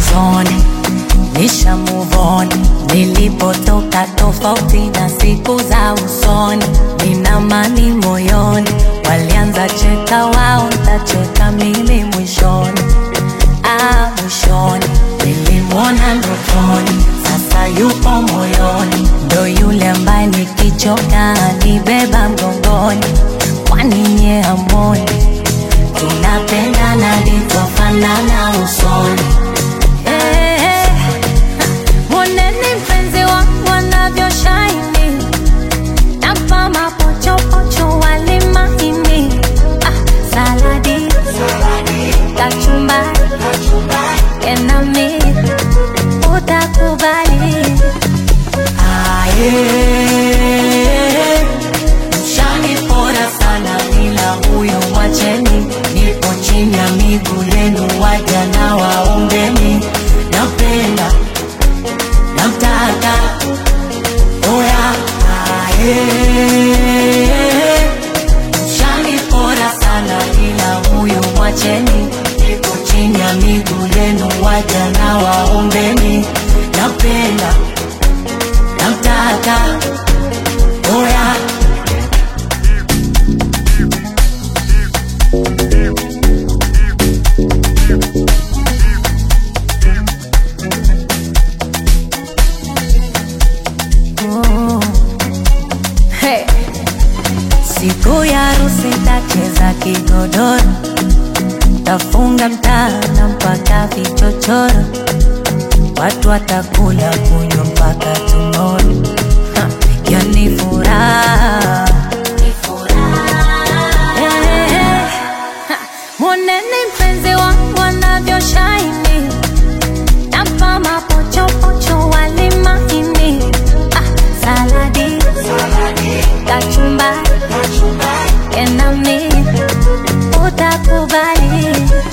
usoni, nisha move on. Nilipotoka tofauti na siku za usoni, nina amani moyoni. Walianza cheka wao, nitacheka mimi mwishoni. Mwishoni nilimwona ndotoni, sasa yupo moyoni. Ndo yule ambaye nikichoka nibeba mgongoni. Kwani nye hamoni tunapendana livyofanana usoni? Mwoneni mpenzi wangu anavyoshine, nampa mapochopocho wali mahini. Saladi, kachumbari, enami, utakubali. Mshanipora sana ila huyo wacheni. Nipo chini ya miguu yenu waja na waombeni. Napenda, namtaka, oya. Mshanipora sana ila huyo wacheni. Nipo chini ya miguu yenu waja na waombeni. Napenda, namtaka, oya. Hey. Siku ya harusi tacheza kigodoro, tafunga mtana mpaka vichochoro. Watu watakula kunywa mpaka tomorrow. Yani furaha. Mwoneni mpenzi wangu anavyoshine, nampa mapochopocho wali mahini. Saladi, kachumbari, enami, utakubali.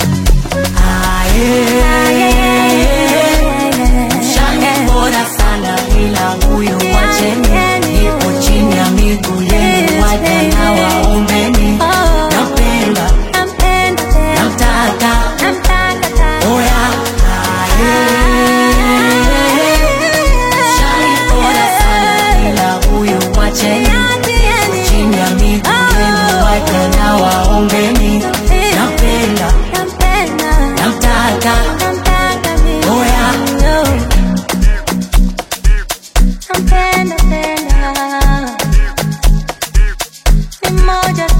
Mshanipora sana ila huyo wacheni. Nipo chini ya miguu yenu waja na waombeni. Napenda, namtaka, oya. Mshanipora sana ila huyo wacheni. Nipo chini ya miguu yenu waja na waombeni. Napenda, namtaka, oya. Nampenda, ni moja